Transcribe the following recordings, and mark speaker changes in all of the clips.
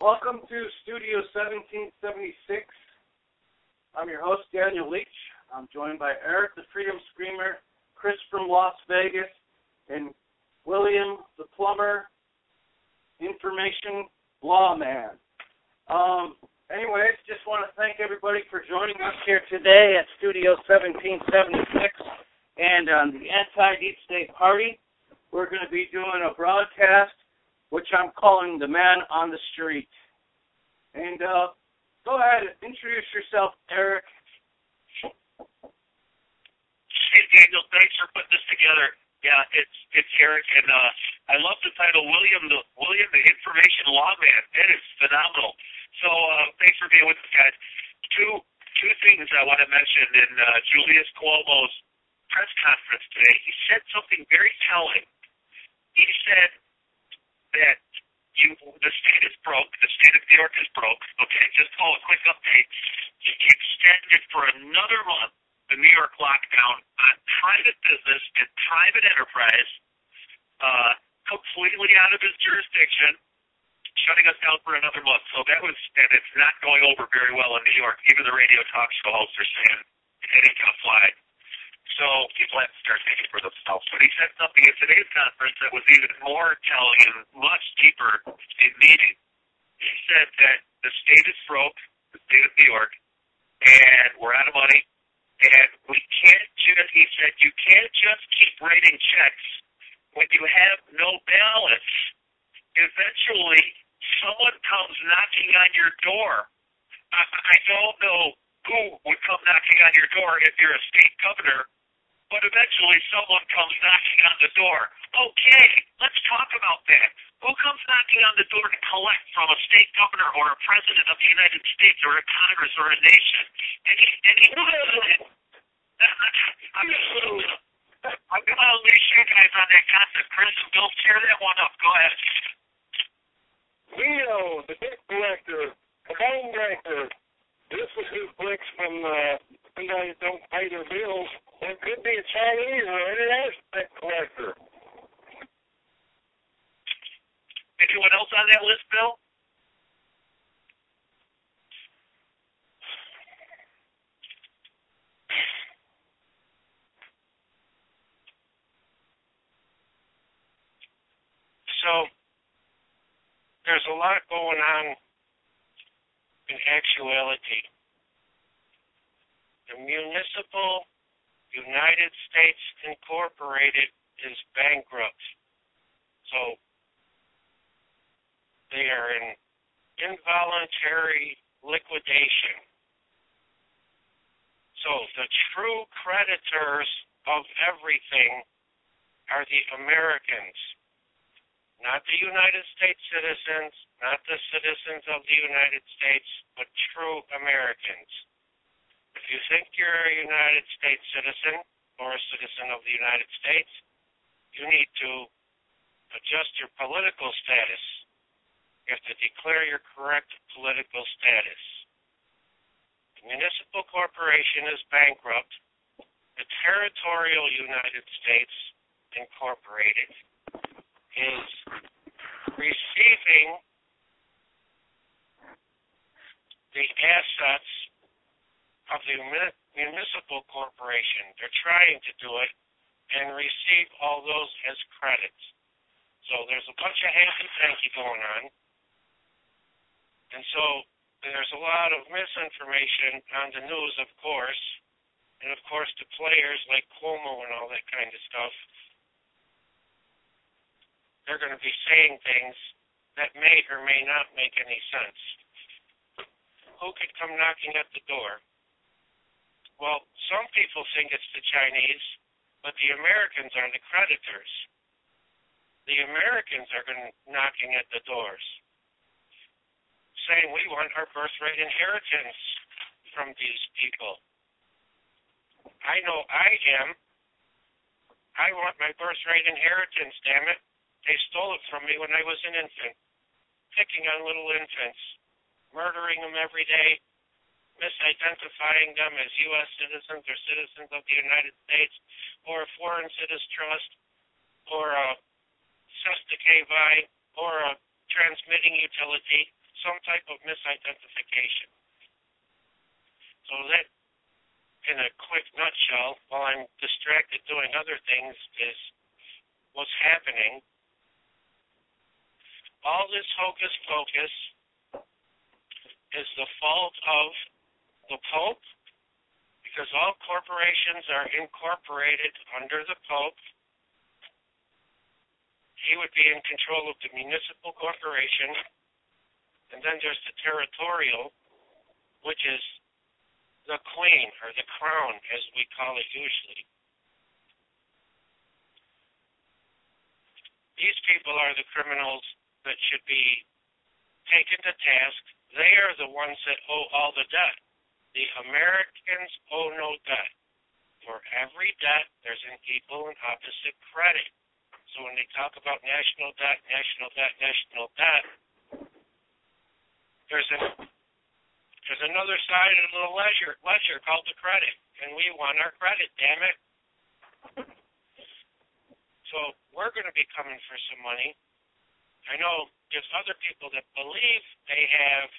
Speaker 1: Welcome to Studio 1776. I'm your host, Daniel Leach. I'm joined by Eric, the Freedom Screamer, Chris from Las Vegas, and William, the Plumber, Information Lawman. Anyways, just want to thank everybody for joining us here today at Studio 1776 and on the Anti-Deep State Party. We're going to be doing a broadcast, which I'm calling The Man on the Street. And go ahead and introduce yourself, Eric.
Speaker 2: Hey, Daniel, thanks for putting this together. Yeah, it's Eric, and I love the title, William the Information Lawman. That is phenomenal. So thanks for being with us, guys. Two things I want to mention in Julius Cuomo's press conference today. He said something very telling. He said that the state is broke. The state of New York is broke. Okay, just call a quick update. He extended for another month the New York lockdown on private business and private enterprise, completely out of his jurisdiction, shutting us down for another month. So and it's not going over very well in New York. Even the radio talk show hosts are saying it ain't gonna fly. So people have to start thinking for themselves. But he said something at today's conference that was even more telling and much deeper in meaning. He said that the state is broke, the state of New York, and we're out of money. And we can't just, he said, you can't just keep writing checks when you have no balance. Eventually, someone comes knocking on your door. I don't know who would come knocking on your door if you're a state governor, but eventually someone comes knocking on the door. Okay, let's talk about that. Who comes knocking on the door to collect from a state governor or a president of the United States or a Congress or a nation? I'm going to unleash you guys on that concept. Chris and Bill, tear that one up. Go ahead.
Speaker 3: Leo, the debt collector, the bone breaker. This is who flicks from somebody that don't pay their bills. It could be a Chinese or any other debt collector.
Speaker 2: Anyone else on that list, Bill?
Speaker 3: So, there's a lot going on in actuality. The Municipal United States Incorporated is bankrupt. So, they are in involuntary liquidation. So, the true creditors of everything are the Americans. Not the United States citizens, not the citizens of the United States, but true Americans. If you think you're a United States citizen or a citizen of the United States, you need to adjust your political status. You have to declare your correct political status. The municipal corporation is bankrupt. The territorial United States Incorporated is receiving the assets of the municipal corporation. They're trying to do it and receive all those as credits. So there's a bunch of hanky-panky going on. And so there's a lot of misinformation on the news, of course. And, of course, the players like Cuomo and all that kind of stuff, they're going to be saying things that may or may not make any sense. Who could come knocking at the door? Well, some people think it's the Chinese, but the Americans are the creditors. The Americans are knocking at the doors, saying we want our birthright inheritance from these people. I know I am. I want my birthright inheritance, damn it. They stole it from me when I was an infant, picking on little infants, murdering them every day, misidentifying them as U.S. citizens or citizens of the United States, or a foreign citizen trust, or a cesta or a transmitting utility, some type of misidentification. So that, in a quick nutshell, while I'm distracted doing other things, is what's happening. All this hocus pocus is the fault of the Pope, because all corporations are incorporated under the Pope. He would be in control of the municipal corporation. And then there's the territorial, which is the Queen, or the Crown, as we call it usually. These people are the criminals that should be taken to task. They are the ones that owe all the debt. The Americans owe no debt. For every debt, there's an equal and opposite credit. So when they talk about national debt, there's another side of the ledger called the credit, and we want our credit, damn it. So we're going to be coming for some money. I know there's other people that believe they have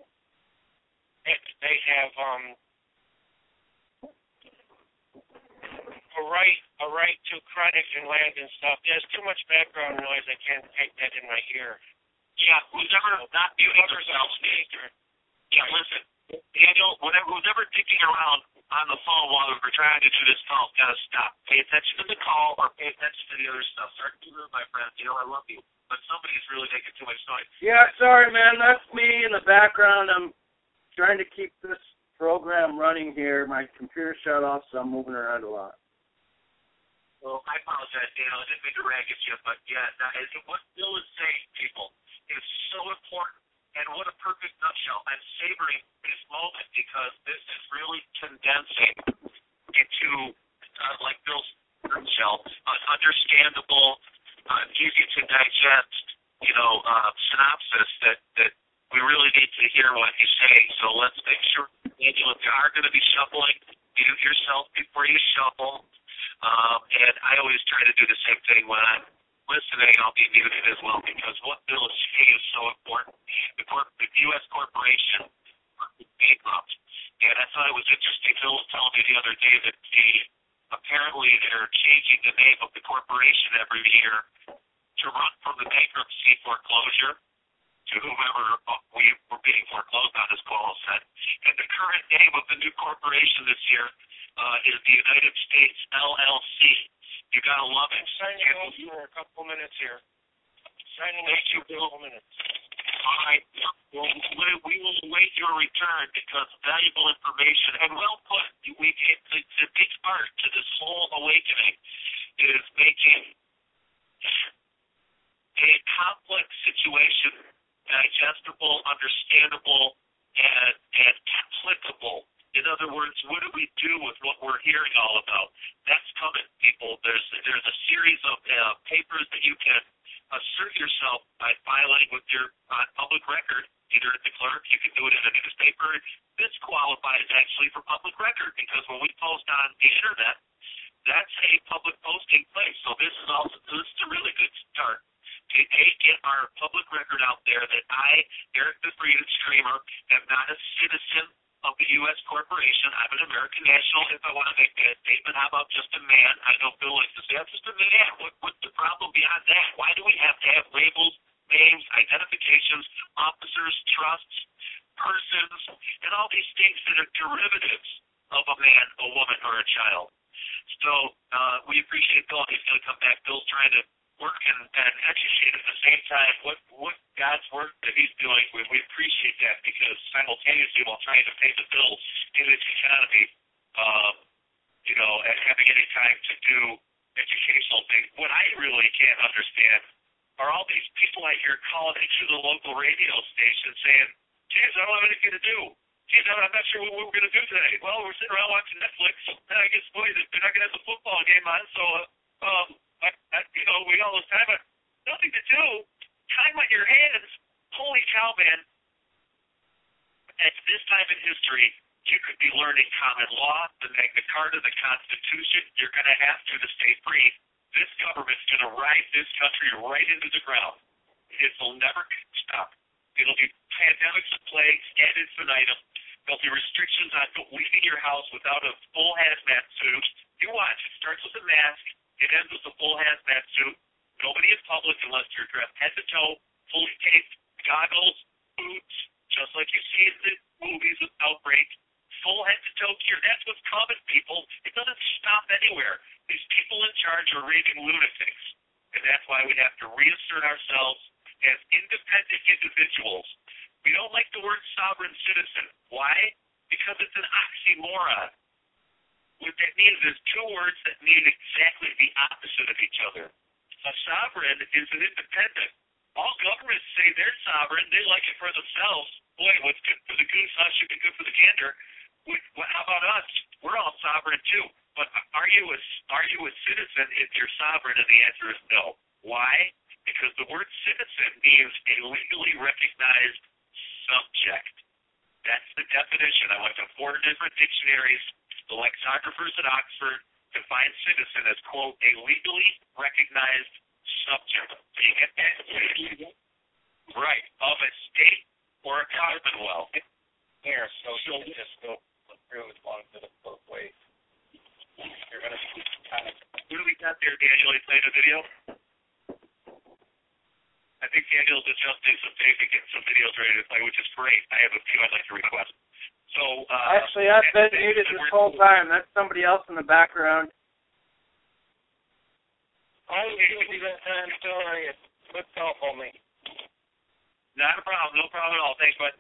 Speaker 3: a right to credit and land and stuff. There's too much background noise. I can't take that in my ear.
Speaker 2: Yeah, who's ever not muting themselves, yeah, listen, Daniel, who's ever digging around on the phone while we're trying to do this call, gotta stop. Pay attention to the call or pay attention to the other stuff. Sorry to ruin my friend. You know, I love you. But somebody's really making too much noise.
Speaker 1: Yeah, sorry, man. That's me in the background. I'm trying to keep this program running here. My computer shut off, so I'm moving around a lot.
Speaker 2: Well, I apologize, Daniel. I didn't mean to rag at you, but yeah, what Bill is saying, people, is so important. And what a perfect nutshell. I'm savoring this moment because this is really condensing into, like Bill's nutshell, an understandable, easy to digest, synopsis that we really need to hear what he's saying. So let's make sure, Daniel, if you are going to be shuffling, mute yourself before you shuffle. And I always try to do the same thing when I'm listening. I'll be muted as well because what Bill is saying is so important. The U.S. corporation is bankrupt, and I thought it was interesting. Bill was telling me the other day that apparently they're changing the name of the corporation every year to run from the bankruptcy foreclosure to whomever we were being foreclosed on, as Cuomo said. And the current name of the new corporation this year is the United States LLC. You gotta love it.
Speaker 3: Signing off for a couple minutes here. Signing off for a couple minutes.
Speaker 2: All right. Well, we will await your return because valuable information and well put. The big part to this whole awakening is making a complex situation digestible, understandable, and applicable. In other words, what do we do with what we're hearing all about? That's coming, people. There's a series of papers that you can assert yourself by filing with your public record, either at the clerk, you can do it in a newspaper. This qualifies actually for public record because when we post on the internet, that's a public posting place. So this is a really good start to get our public record out there that I, Eric the Freedom Streamer, am not a citizen of the U.S. corporation. I'm an American national. If I want to make that statement, how about just a man? I know Bill likes to say, I'm just a man. What's the problem beyond that? Why do we have to have labels, names, identifications, officers, trusts, persons, and all these things that are derivatives of a man, a woman, or a child? So we appreciate Bill. He's going to come back. Bill's trying to work and educate at the same time what God's work that he's doing. We appreciate that because simultaneously while trying to pay the bills in this economy, having any time to do educational things. What I really can't understand are all these people I hear calling into the local radio station saying, geez, I don't have anything to do. Geez, I'm not sure what we're going to do today. Well, we're sitting around watching Netflix, and I guess, boy, they're not going to have the football game on, so, we all this time, but nothing to do. Time on your hands. Holy cow, man. At this time in history, you could be learning common law, the Magna Carta, the Constitution. You're going to have to stay free. This government's going to ride this country right into the ground. It will never stop. It'll be pandemics and plagues ad infinitum. There'll be restrictions on leaving your house without a full hazmat suit. You watch. It starts with a mask. It ends with a full hazmat suit. Nobody in public unless you're dressed head to toe, fully taped, goggles, boots, just like you see in the movies with Outbreak. Full head to toe gear. That's what's coming, people. It doesn't stop anywhere. These people in charge are raving lunatics. And that's why we have to reassert ourselves as independent individuals. We don't like the word sovereign citizen. Why? Because it's an oxymoron. What that means is two words that mean exactly the opposite of each other. A sovereign is an independent. All governments say they're sovereign. They like it for themselves. Boy, what's good for the goose should be good for the gander. How about us? We're all sovereign too. But are you a citizen if you're sovereign? And the answer is no. Why? Because the word citizen means a legally recognized subject. That's the definition. I went to 4 different dictionaries. The lexicographers at Oxford define citizen as, quote, a legally recognized subject. Do you get that? Right. Of a state or a commonwealth.
Speaker 3: Here, so you can just go through as long as it's both ways. You're going to kind of...
Speaker 2: What do we got there, Daniel? You played a video? I think Daniel's adjusting some things and getting some videos ready to play, which is great. I have a few I'd like to request. So,
Speaker 1: actually, I've been muted this whole time. That's somebody else in the background.
Speaker 3: I was guilty that time, still are you? Put off on me.
Speaker 2: Not a problem. No problem at all. Thanks, bud.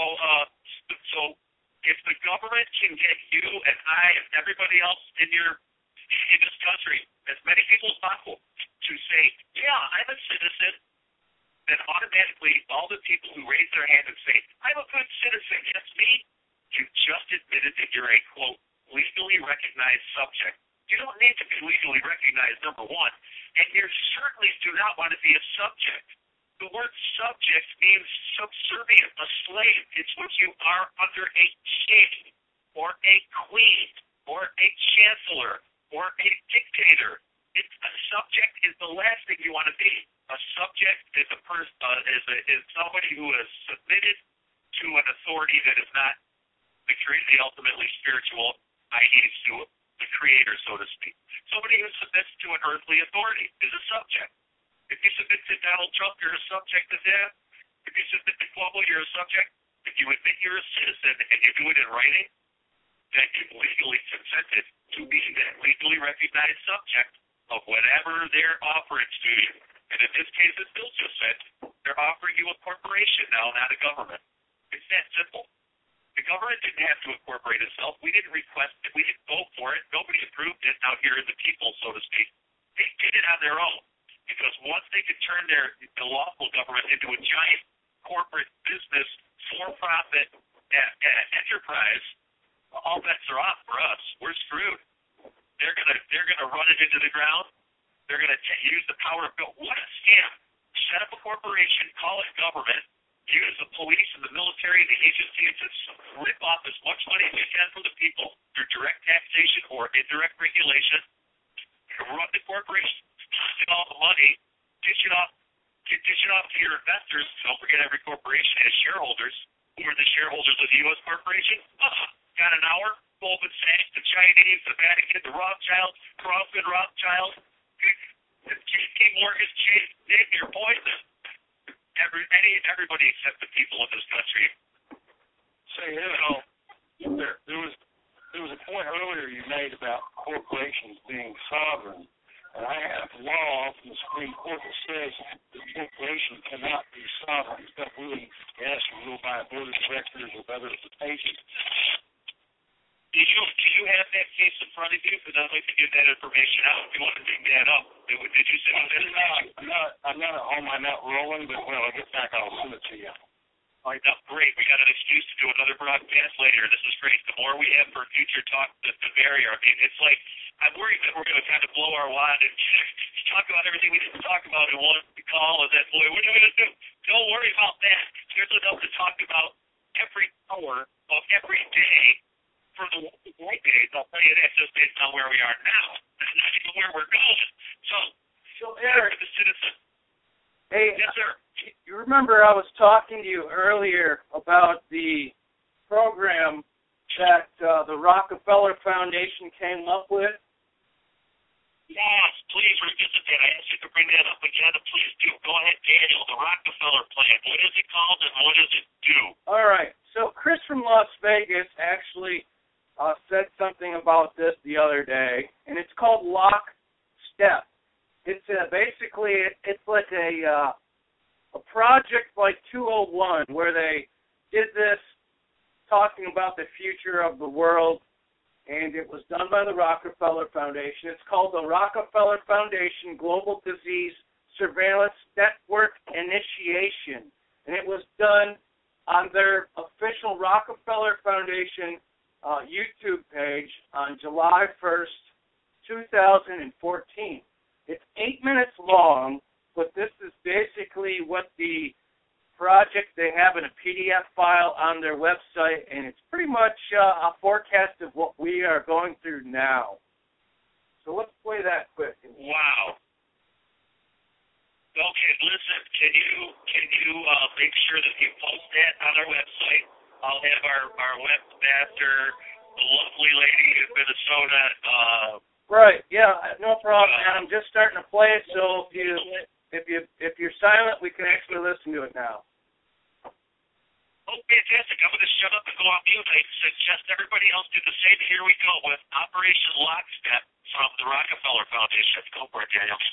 Speaker 2: So if the government can get you and I and everybody else in this country, as many people as possible, to say, yeah, I'm a citizen, then automatically all the people who raise their hand and say, I'm a good citizen, yes, me, you just admitted that you're a, quote, legally recognized subject. You don't need to be legally recognized, number one, and you certainly do not want to be a subject. The word subject means subservient, a slave. It's what you are under a king or a queen or a chancellor or a dictator. A subject is the last thing you want to be. A subject is a person, is somebody who is submitted to an authority that is not the ultimately spiritual, i.e., to the creator, so to speak. Somebody who submits to an earthly authority is a subject. If you submit to Donald Trump, you're a subject of that. If you submit to Cuomo, you're a subject. If you admit you're a citizen and you do it in writing, then you've legally consented to be that legally recognized subject of whatever they're offering to you. And in this case, as Bill just said, they're offering you a corporation now, not a government. It's that simple. The government didn't have to incorporate itself. We didn't request it. We didn't vote for it. Nobody approved it out here in the people, so to speak. They did it on their own. Because once they could turn the lawful government into a giant corporate business, for-profit enterprise, all bets are off for us. We're screwed. They're gonna run it into the ground. They're gonna use the power of bill. What a scam! Set up a corporation, call it government, use the police and the military and the agencies to rip off as much money as you can from the people through direct taxation or indirect regulation. Run the corporation, pocket all the money, dish it off to your investors. Don't forget every corporation has shareholders. Who are the shareholders of the U.S. corporation? Got an hour? Goldman Sachs, the Chinese, the Vatican, the Rothschilds, Crosby Rothschild, the JP Morgan Chase, name your poison. Everybody except the people of this country.
Speaker 3: Say, there was a point earlier you made about corporations being sovereign, and I have law from the Supreme Court that says the corporation cannot be sovereign. It's got really has to rule by a board of directors with other agents.
Speaker 2: Do you have that case in front of you? Because I'd like to get that information out. If you want to dig that up, did you send that?
Speaker 3: I'm not at home. I'm not rolling, but when I get back, I'll send it to you.
Speaker 2: All right, now, great. We got an excuse to do another broadcast later. This is great. The more we have for future talk, the merrier. I mean, it's like I'm worried that we're going to kind of blow our wad and talk about everything we didn't talk about in one call, and then, boy, what are we going to do? Don't worry about that. There's enough to talk about every hour of every day for the white days. I'll tell you that just based on where we are now. That's not even where we're going. So Eric, the citizen.
Speaker 1: Hey,
Speaker 2: Yes, sir.
Speaker 1: you remember I was talking to you earlier about the program that the Rockefeller Foundation came up with?
Speaker 2: Yes, please revisit that. I asked you to bring that up again, and please do. Go ahead, Daniel. The Rockefeller Plan. What is it called, and what does it do?
Speaker 1: All right. So Chris from Las Vegas actually said something about this the other day, and it's called Lockstep. It's basically it's like a project like 201 where they did this talking about the future of the world, and it was done by the Rockefeller Foundation. It's called the Rockefeller Foundation Global Disease Surveillance Network Initiation, and it was done on their official Rockefeller Foundation YouTube page on July 1st, 2014. It's 8 minutes long, but this is basically what the project, they have in a PDF file on their website, and it's pretty much a forecast of what we are going through now. So let's play that quick.
Speaker 2: Wow. Okay, listen, can you make sure that you post that on our website? I'll have our webmaster, the lovely lady in Minnesota.
Speaker 1: Right, yeah, no problem, man. I'm just starting to play it, so if you're silent, we can actually listen to it now.
Speaker 2: Oh, fantastic. I'm going to shut up and go on mute. I suggest everybody else do the same. Here we go with Operation Lockstep from the Rockefeller Foundation. Go for it, Daniel.